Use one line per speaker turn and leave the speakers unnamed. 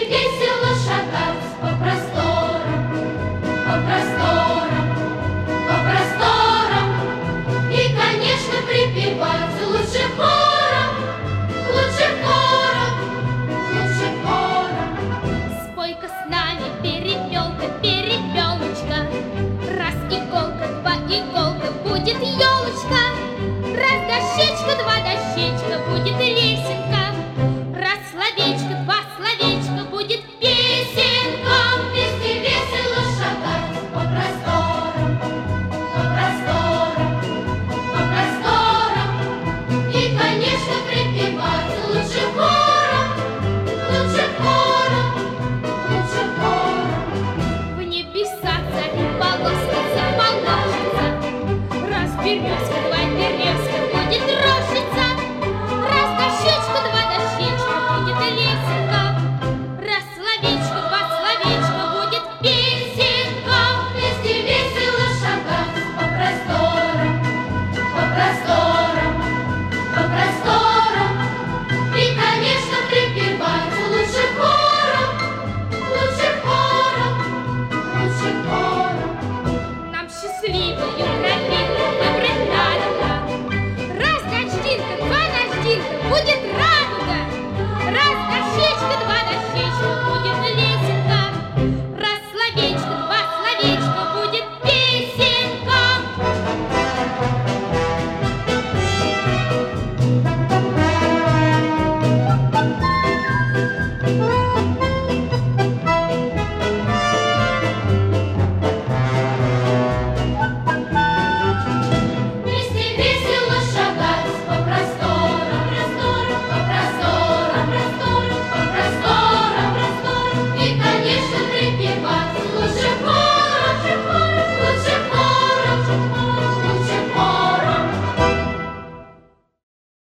весело шагать по просторам, по просторам, по просторам. И, конечно, припевать лучше хором, лучше хором, лучше хором.
Спой-ка с нами, перепелка, перепелочка. Раз иголка, два иголка, будет елочка. Раз дощечка, два дощечка, будет